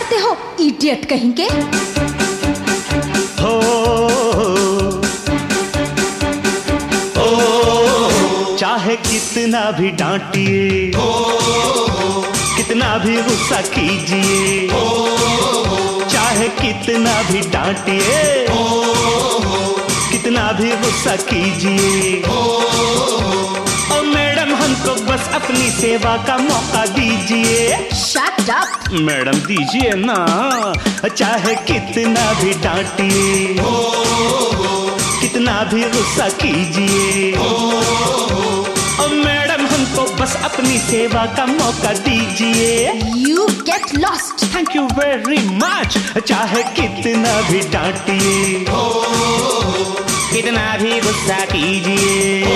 करते हो इडियट कहीं के? हो चाहे कितना भी डांटिए, कितना भी गुस्सा कीजिए, चाहे कितना भी डांटिए, कितना भी गुस्सा कीजिए, ओ मैडम हमको बस अपनी सेवा का मौका दीजिए। शट अप मैडम दीजिए ना, चाहे कितना भी डांटिए, कितना भी गुस्सा कीजिए, ओ मैडम हमको बस अपनी सेवा का मौका दीजिए। You get lost. Thank you very much. चाहे कितना भी डांटिए, कितना भी गुस्सा कीजिए।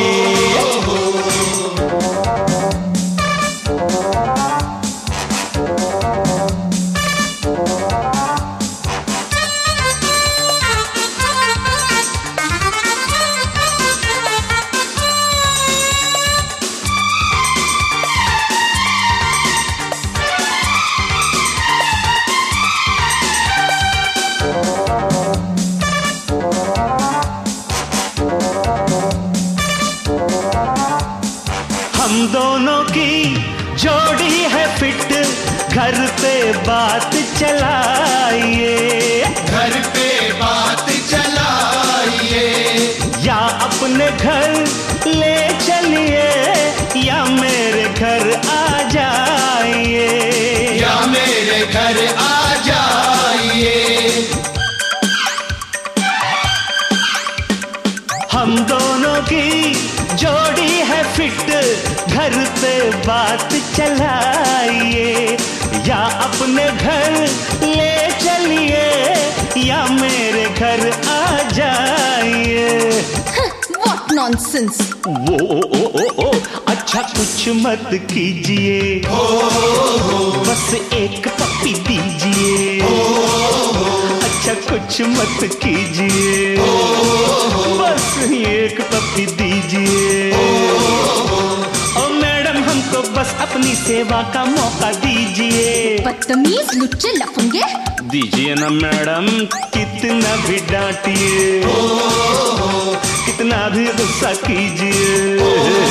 हम दोनों की जोड़ी है फिट, घर पे बात चलाइए, घर पे बात चलाइए, या अपने घर ले चलिए, या मेरे घर आ जाइए, या मेरे घर आ जाइए। हम दोनों की जोड़ी है फिट, घर पे बात चलाइए, या अपने घर ले चलिए, या मेरे घर आ जाइए। What nonsense. ओ, अच्छा कुछ मत कीजिए, बस एक पप्पी दीजिए। अच्छा कुछ मत कीजिए, बस एक पप्पी दीजिए। ओ मैडम हमको बस अपनी सेवा का मौका दीजिए। बदतमीज लुच्चे लफंगे। दीजिए ना मैडम, कितना भी डांटिए, कितना भी गुस्सा कीजिए।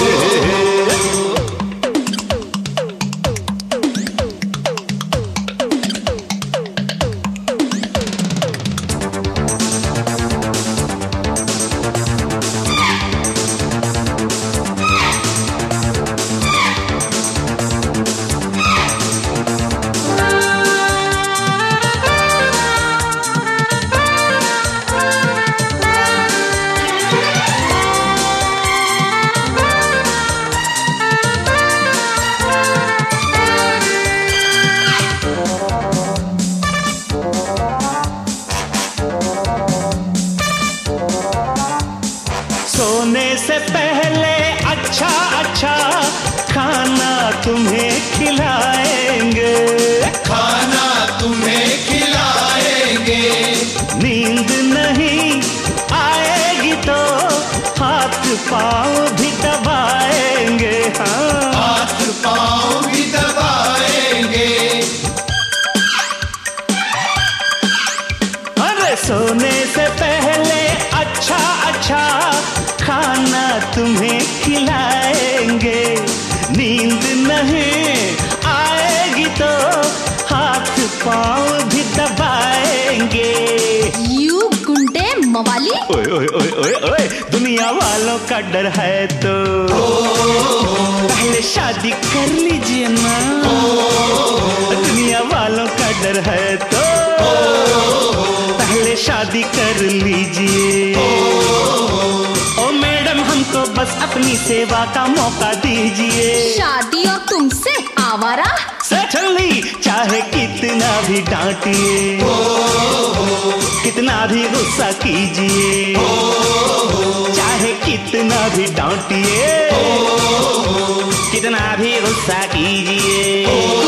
सोने से पहले अच्छा अच्छा खाना तुम्हें खिलाएंगे, खाना तुम्हें खिलाएंगे, नींद नहीं आएगी तो हाथ पाँव भी दबाएंगे। हाँ हाथ पाँव भी दबाएंगे। अरे सोने से पहले अच्छा अच्छा खाना तुम्हें खिलाएंगे, नींद नहीं आएगी तो हाथ पाँव भी दबाएंगे। यू गुंडे मवाली। ओए ओए ओए ओए ओए, दुनिया वालों का डर है तो पहले शादी कर लीजिए ना। दुनिया वालों का डर है तो पहले शादी कर लीजिए। ओ मैडम हमको बस अपनी सेवा का मौका दीजिए। शादी और तुमसे आवारा। Certainly, चाहे कितना भी डांटिए, कितना भी गुस्सा कीजिए, चाहे कितना भी डांटिए, कितना भी गुस्सा कीजिए।